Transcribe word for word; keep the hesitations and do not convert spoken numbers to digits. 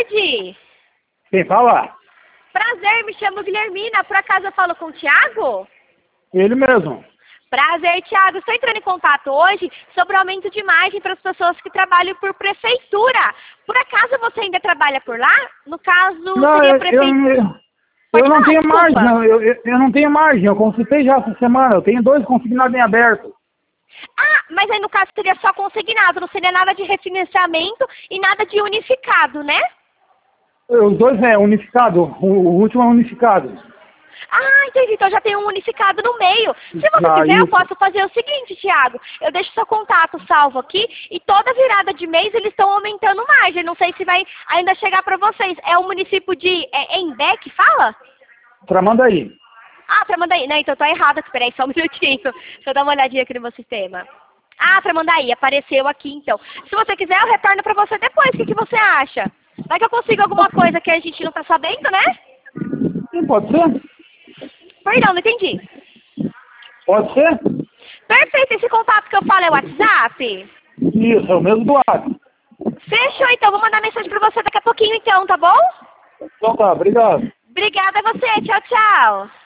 tarde. Quem fala? Prazer, me chamo Guilhermina. Por acaso eu falo com o Thiago? Ele mesmo. Prazer, Thiago. Estou entrando em contato hoje sobre o aumento de margem para as pessoas que trabalham por prefeitura. Por acaso você ainda trabalha por lá? No caso, Não, seria eu, prefeitura. eu, Pode eu não falar, tenho desculpa. margem, não, eu, eu, eu não tenho margem, eu consultei já essa semana, eu tenho dois consignados em aberto. Ah, mas aí no caso seria só consignado, não seria nada de refinanciamento e nada de unificado, né? Os dois é unificado, o, o último é unificado. Ah, entendi. Então já tem um unificado no meio. Se você Ah, quiser, eu isso. posso fazer o seguinte, Thiago. Eu deixo seu contato salvo aqui e toda virada de mês eles estão aumentando margem. Não sei se vai ainda chegar para vocês. É o município de é, Embé que fala? Tramandaí. Ah, Tramandaí. Não, então tá errado. Espera aí só um minutinho. Deixa eu dar uma olhadinha aqui no meu sistema. Ah, Tramandaí. Apareceu aqui, então. Se você quiser, eu retorno para você depois. O que, que você acha? Vai que eu consigo alguma coisa que a gente não tá sabendo, né? Sim, pode ser? Perdão, não entendi. Pode ser? Perfeito, esse contato que eu falo é o WhatsApp? Isso, é o mesmo do lado. Fechou, então. Vou mandar mensagem pra você daqui a pouquinho, então, tá bom? Então tá, obrigado. Obrigada a você. Tchau, tchau.